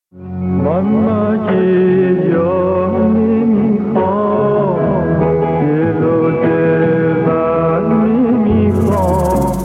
من مگه یار نمیخوام، دل و دلبر نمیخوام.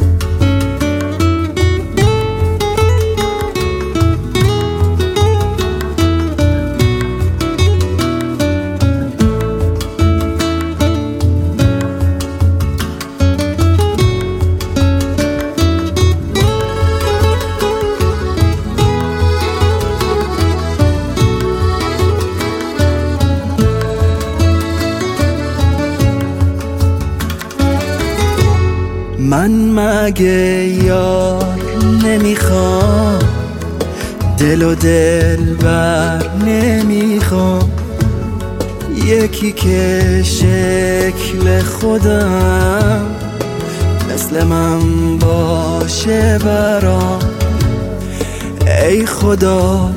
من مگه یار نمیخوام، دل و دلبر نمیخوام. یکی که شکل خودم مثل من باشه برام. ای خدا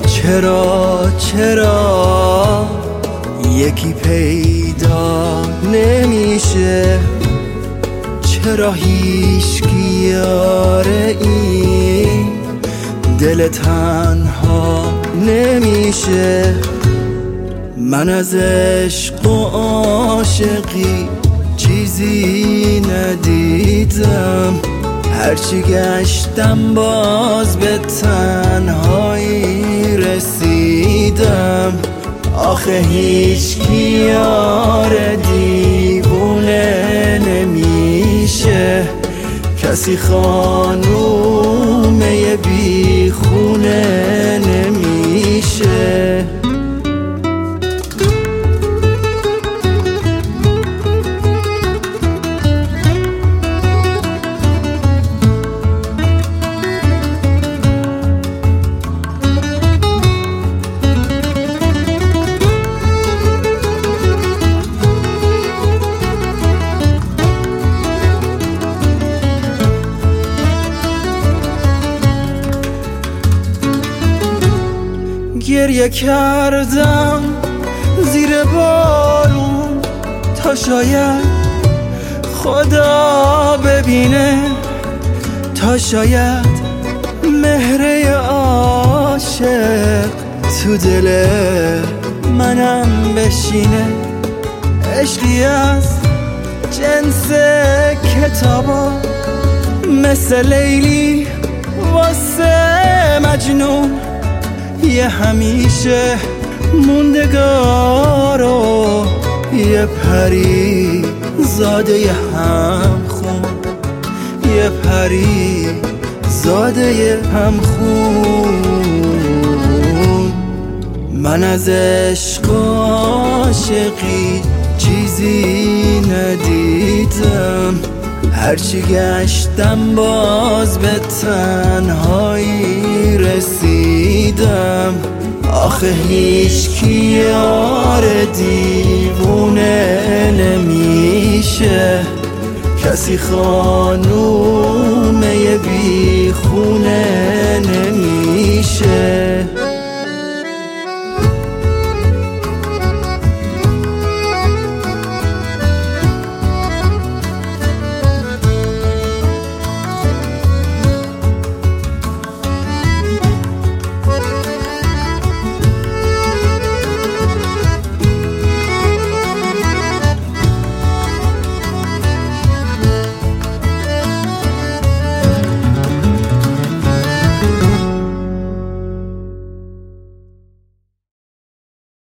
چرا یکی پیدا نمیشه؟ چرا هیچکی یاره این دل تنها نمیشه؟ من از عشق و عاشقی چیزی ندیدم، هرچی گشتم باز به تنهایی رسیدم. آخه هیچکی یار دیوونه نمیشه، کسی خانومه بی خونه نمیشه. گریه کردم زیر بارون تا شاید خدا ببینه، تا شاید مهره عاشق تو دل منم بشینه. عشقی از جنس کتابا مثل لیلی واسه مجنون، یه همیشه موندگار و یه پری زاده هم خون، یه پری زاده هم خون. من از عشق و عاشقی چیزی ندیدم، هرچی گشتم باز به تنهایی رسیدم. آخه هیچکی یار دیوونه نمیشه، کسی خانومه بی خونه